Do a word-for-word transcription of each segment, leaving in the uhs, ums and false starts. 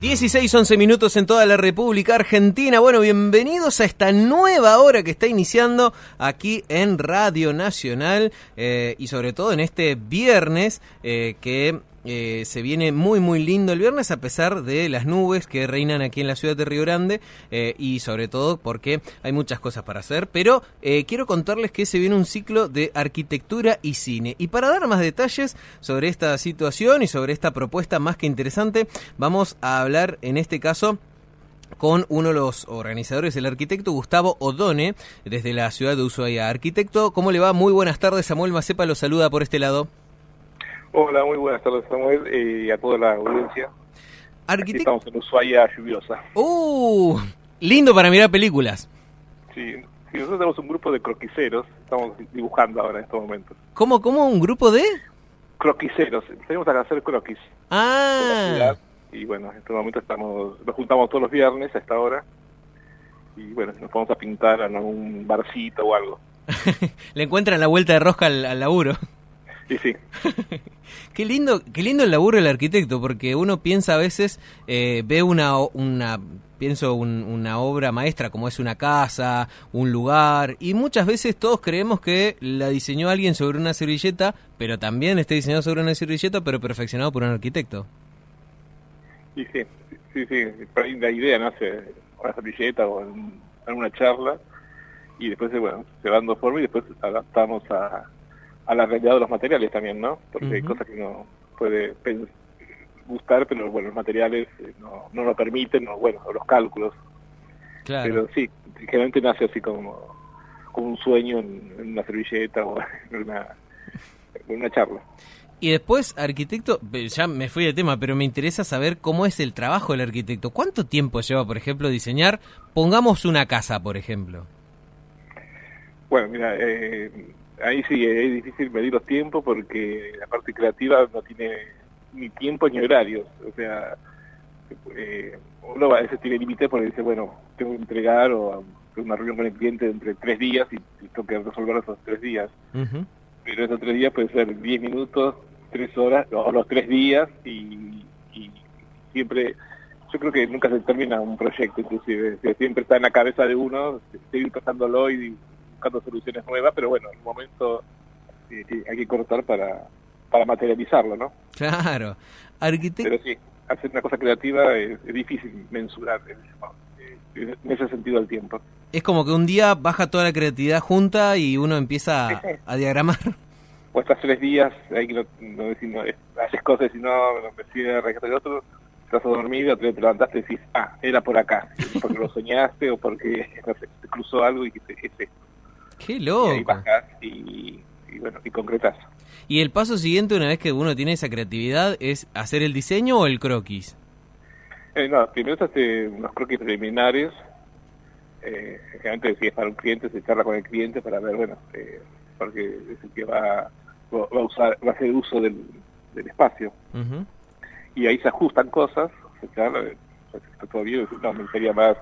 dieciséis, once minutos en toda la República Argentina. Bueno, bienvenidos a esta nueva hora que está iniciando aquí en Radio Nacional eh, y sobre todo en este viernes eh, que eh, se viene muy muy lindo el viernes a pesar de las nubes que reinan aquí en la ciudad de Río Grande eh, y sobre todo porque hay muchas cosas para hacer, pero eh, quiero contarles que se viene un ciclo de arquitectura y cine. Y para dar más detalles sobre esta situación y sobre esta propuesta más que interesante, vamos a hablar en este caso con uno de los organizadores, el arquitecto Gustavo Odone, desde la ciudad de Ushuaia. Arquitecto, ¿cómo le va? Muy buenas tardes. Samuel Macepa lo saluda por este lado. Hola, muy buenas tardes, Samuel, eh, y a toda la audiencia. Arquitect... Aquí estamos en Ushuaia lluviosa. ¡Uh! Lindo para mirar películas. Sí, sí, nosotros tenemos un grupo de croquiseros, estamos dibujando ahora en estos momentos. ¿Cómo, cómo? ¿Un grupo de...? Croquiseros, tenemos que hacer croquis. Ah. Y bueno, en este momento estamos, nos juntamos todos los viernes a esta hora y bueno, nos vamos a pintar en algún barcito o algo. Le encuentran la vuelta de rosca al, al laburo. Sí, sí. Qué lindo, qué lindo el laburo del arquitecto, porque uno piensa a veces, eh, ve una, una pienso un, una obra maestra como es una casa, un lugar, y muchas veces todos creemos que la diseñó alguien sobre una servilleta, pero también está diseñado sobre una servilleta, pero perfeccionado por un arquitecto. Sí, sí, sí, sí. Por ahí la idea nace en una servilleta o en, en una charla, y después, bueno, se va dando forma y después adaptamos a... a la realidad de los materiales también, ¿no? Porque uh-huh. hay cosas que uno puede gustar, pero bueno, los materiales no, no lo permiten, o bueno, los cálculos. Claro. Pero sí, generalmente nace así como, como un sueño en, en una servilleta o en una, en una charla. Y después, arquitecto, ya me fui de tema, pero me interesa saber cómo es el trabajo del arquitecto. ¿Cuánto tiempo lleva, por ejemplo, diseñar, pongamos una casa, por ejemplo? Bueno, mira, eh, ahí sí es difícil medir los tiempos porque la parte creativa no tiene ni tiempo ni horarios. O sea, eh, uno a veces tiene límites porque dice, bueno, tengo que entregar o tengo una reunión con el cliente entre tres días y, y tengo que resolver esos tres días. Uh-huh. Pero esos tres días puede ser diez minutos, tres horas, o los tres días y, y siempre... Yo creo que nunca se termina un proyecto, inclusive. Siempre está en la cabeza de uno, seguir pasándolo y buscando soluciones nuevas, pero bueno, en un momento eh, hay que cortar para, para materializarlo, ¿no? Claro. Arquitecto... Pero sí, hacer una cosa creativa es, es difícil mensurar en ese, en ese sentido del tiempo. Es como que un día baja toda la creatividad junta y uno empieza a, a diagramar. O estás tres días, hay que no, no decir, no, haces cosas y no, no me sirve rescatar el otro, estás a dormir, otro te levantaste y decís, ah, era por acá, porque lo soñaste o porque no sé, te cruzó algo y dijiste, es esto. ¡Qué loco! Y ahí bajás y, y bueno, y concretás. ¿Y el paso siguiente, una vez que uno tiene esa creatividad, es hacer el diseño o el croquis? Eh, no, primero se hace unos croquis preliminares, eh, generalmente si es para un cliente, se charla con el cliente para ver, bueno, eh, porque es el que va, va a usar, va a hacer uso del, del espacio. Uh-huh. Y ahí se ajustan cosas, se charla, está todo bien, no, me gustaría más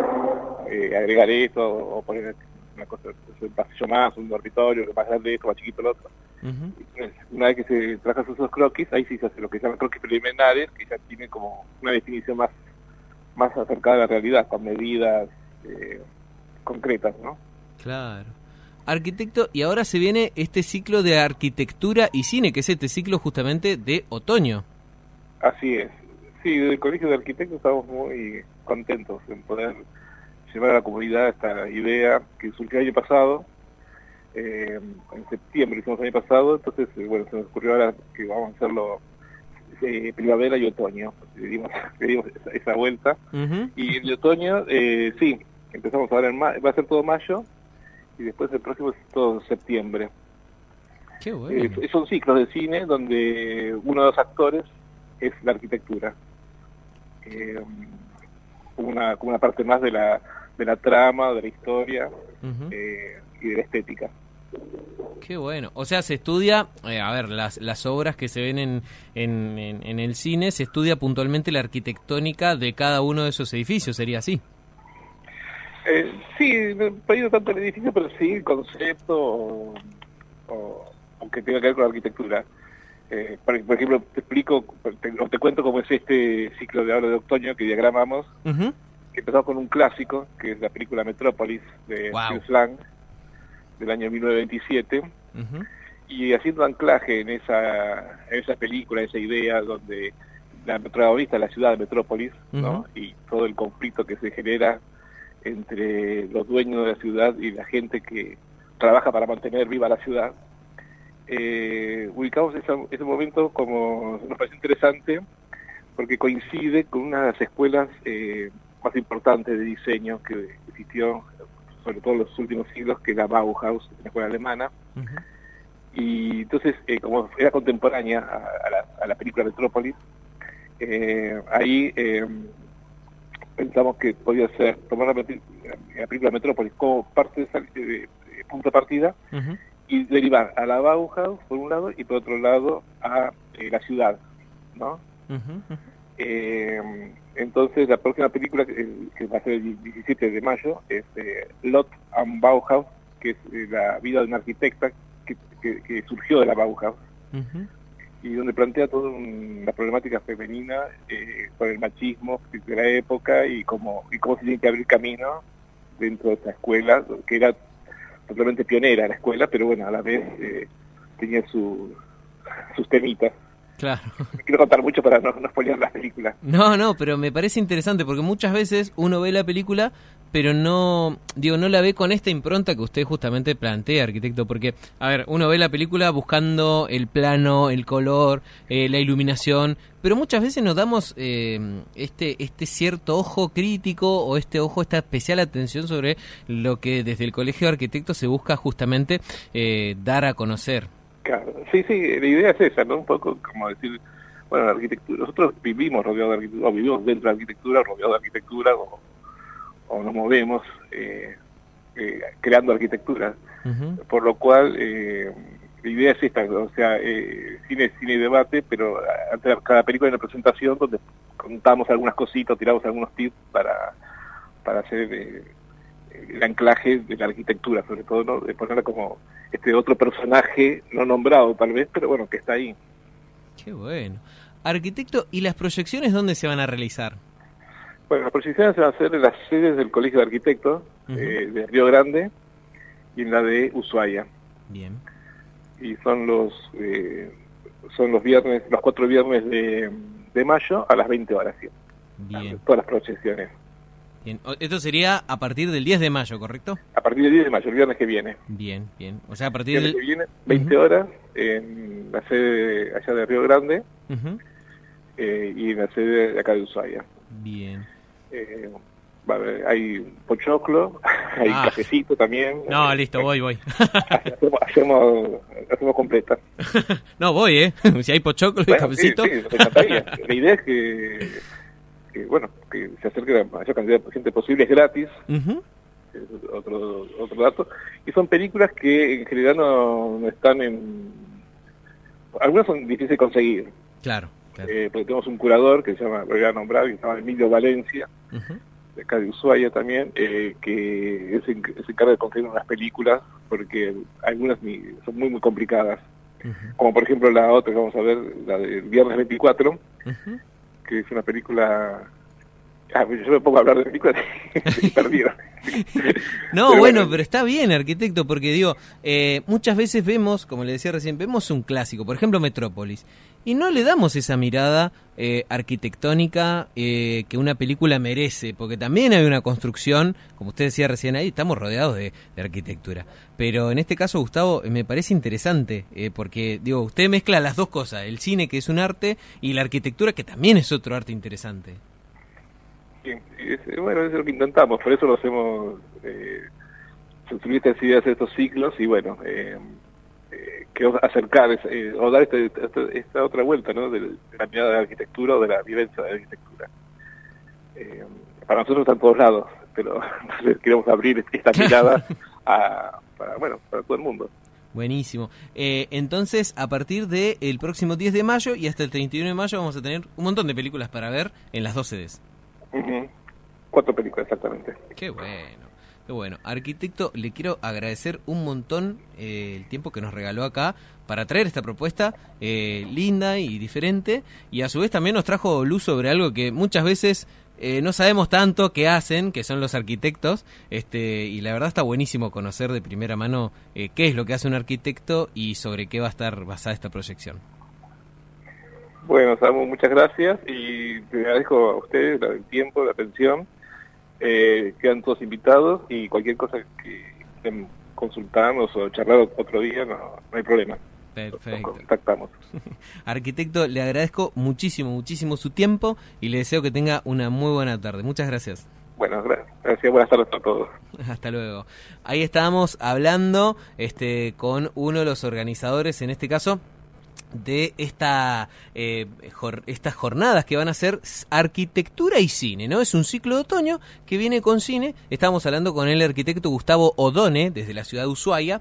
eh, agregar esto o poner una cosa, un pasillo más, un dormitorio, más grande esto, más chiquito el otro. Uh-huh. Una vez que se trabajan esos croquis, ahí sí se hace lo que se llama croquis preliminares, que ya tiene como una definición más, más acercada a la realidad, con medidas eh, concretas, ¿no? Claro. Arquitecto, y ahora se viene este ciclo de arquitectura y cine, que es este ciclo justamente de otoño. Así es. Sí, desde el Colegio de Arquitectos estamos muy contentos en poder llevar a la comunidad esta idea que surgió el año pasado, eh, en septiembre hicimos el año pasado, entonces eh, bueno, se nos ocurrió ahora que vamos a hacerlo eh, primavera y otoño, le dimos, le dimos esa, esa vuelta, uh-huh. Y en el otoño, eh, sí, empezamos ahora en mayo, va a ser todo mayo, y después el próximo es todo septiembre. Qué bueno. Eh, son ciclos de cine donde uno de los actores es la arquitectura, eh, una, como una parte más de la de la trama, de la historia, uh-huh. eh, y de la estética. Qué bueno. O sea, se estudia, eh, a ver, las las obras que se ven en, en, en, en el cine, se estudia puntualmente la arquitectónica de cada uno de esos edificios, ¿sería así? Eh, sí, no he pedido tanto el edificio, pero sí el concepto, o, o, aunque tenga que ver con la arquitectura. Eh, por, por ejemplo, te explico, te, o te cuento cómo es este ciclo de ahora de otoño que diagramamos, uh-huh. que empezó con un clásico, que es la película Metrópolis, de wow. Fritz Lang, del año mil novecientos veintisiete, uh-huh. y haciendo anclaje en esa, en esa película, esa idea donde la protagonista es la ciudad de Metrópolis, uh-huh. ¿no? Y todo el conflicto que se genera entre los dueños de la ciudad y la gente que trabaja para mantener viva la ciudad. Eh, ubicamos ese, ese momento como nos parece interesante porque coincide con una de las escuelas eh, más importantes de diseño que existió, sobre todo en los últimos siglos, que es la Bauhaus, la escuela alemana. Uh-huh. Y entonces, eh, como era contemporánea a, a, la, a la película Metrópolis, eh, ahí eh, pensamos que podía ser tomar la, la película Metrópolis como parte de, esa, de, de punto de partida, uh-huh. y derivar a la Bauhaus por un lado y por otro lado a eh, la ciudad, ¿no? Uh-huh, uh-huh. Eh, entonces la próxima película, que, que va a ser el diecisiete de mayo, es eh, Lot am Bauhaus, que es eh, la vida de una arquitecta que, que, que surgió de la Bauhaus, uh-huh. y donde plantea toda un, la problemática femenina eh, con el machismo de la época y cómo, y cómo se tiene que abrir camino dentro de esta escuela, que era totalmente pionera la escuela, pero bueno, a la vez eh, tenía su, sus temitas. Claro. No quiero contar mucho para no, no spoilear las películas. No, no, pero me parece interesante porque muchas veces uno ve la película, pero no, digo, no la ve con esta impronta que usted justamente plantea, arquitecto, porque, a ver, uno ve la película buscando el plano, el color, eh, la iluminación, pero muchas veces nos damos eh, este este cierto ojo crítico o este ojo, esta especial atención sobre lo que desde el Colegio de Arquitectos se busca justamente eh, dar a conocer. Claro, sí, sí, la idea es esa, ¿no? Un poco como decir, bueno, la arquitectura, nosotros vivimos rodeados de arquitectura, o vivimos dentro de la arquitectura, rodeados de arquitectura, o, o nos movemos eh, eh, creando arquitectura, uh-huh. por lo cual eh, la idea es esta, o sea, eh, cine, cine y debate, pero antes de cada película hay una presentación donde contamos algunas cositas, tiramos algunos tips para, para hacer eh, el anclaje de la arquitectura, sobre todo, ¿no? De ponerla como este otro personaje no nombrado tal vez, pero bueno, que está ahí. Qué bueno. Arquitecto, ¿y las proyecciones dónde se van a realizar? Bueno, las proyecciones se van a hacer en las sedes del Colegio de Arquitectos, uh-huh. eh, de Río Grande y en la de Ushuaia. Bien. Y son los eh, son los viernes, los cuatro viernes de, de mayo a las veinte horas. ¿Sí? Bien. Todas las proyecciones. Bien. Esto sería a partir del diez de mayo, ¿correcto? A partir del diez de mayo, el viernes que viene. Bien, bien. O sea, a partir del... viernes que viene, veinte uh-huh. horas, en la sede allá de Río Grande, uh-huh. eh, y en la sede de acá de Ushuaia. Bien. Eh, va a haber, hay pochoclo, hay ah. cafecito también. No, listo, voy, voy. hacemos, hacemos, hacemos completa. No, voy, ¿eh? Si hay pochoclo y bueno, cafecito. Sí, sí, me encantaría. La idea es que... que bueno, que se acerque la mayor cantidad de gente posible, es gratis, uh-huh. es otro otro dato, y son películas que en general no, no están en... Algunas son difíciles de conseguir. Claro, claro. Eh, porque tenemos un curador que se llama, lo voy a nombrar, que se llama Emilio Valencia, uh-huh. de acá de Ushuaia también, eh, que se, se encarga de conseguir unas películas, porque algunas son muy, muy complicadas. Uh-huh. Como por ejemplo la otra que vamos a ver, la del viernes veinticuatro, uh-huh. que es una película... Ah, yo me pongo a hablar de películas y se perdieron. No, pero bueno, bueno, pero está bien, arquitecto, porque digo, eh, muchas veces vemos, como le decía recién, vemos un clásico, por ejemplo Metrópolis, y no le damos esa mirada eh, arquitectónica eh, que una película merece, porque también hay una construcción, como usted decía recién ahí, estamos rodeados de, de arquitectura. Pero en este caso, Gustavo, me parece interesante, eh, porque digo, usted mezcla las dos cosas, el cine, que es un arte, y la arquitectura, que también es otro arte interesante. Sí, es, bueno, es lo que intentamos, por eso lo hacemos, eh, subir estas ideas a estos ciclos y bueno, eh, eh, queremos acercar eh, o dar este, esta, esta otra vuelta, ¿no? De, de la mirada de la arquitectura o de la vivencia de la arquitectura. Eh, para nosotros está en todos lados, pero entonces queremos abrir esta mirada a, para, bueno, para todo el mundo. Buenísimo. Eh, entonces, a partir del próximo diez de mayo y hasta el treinta y uno de mayo vamos a tener un montón de películas para ver en las dos sedes. Uh-huh. Cuatro películas, exactamente. Qué bueno. Bueno, arquitecto, le quiero agradecer un montón eh, el tiempo que nos regaló acá para traer esta propuesta eh, linda y diferente, y a su vez también nos trajo luz sobre algo que muchas veces eh, no sabemos tanto qué hacen, que son los arquitectos, este y la verdad está buenísimo conocer de primera mano eh, qué es lo que hace un arquitecto y sobre qué va a estar basada esta proyección. Bueno, Samu, muchas gracias y te agradezco a ustedes el tiempo, la atención. Eh, quedan todos invitados y cualquier cosa que quieran consultarnos o charlar otro día, no, no hay problema. Perfecto. Nos contactamos. Arquitecto, le agradezco muchísimo, muchísimo su tiempo y le deseo que tenga una muy buena tarde. Muchas gracias. Bueno, gracias, buenas tardes a todos. Hasta luego. Ahí estábamos hablando este, con uno de los organizadores, en este caso, de esta eh, jor, estas jornadas que van a ser arquitectura y cine, ¿no? Es un ciclo de otoño que viene con cine. Estamos hablando con el arquitecto Gustavo Odone, desde la ciudad de Ushuaia,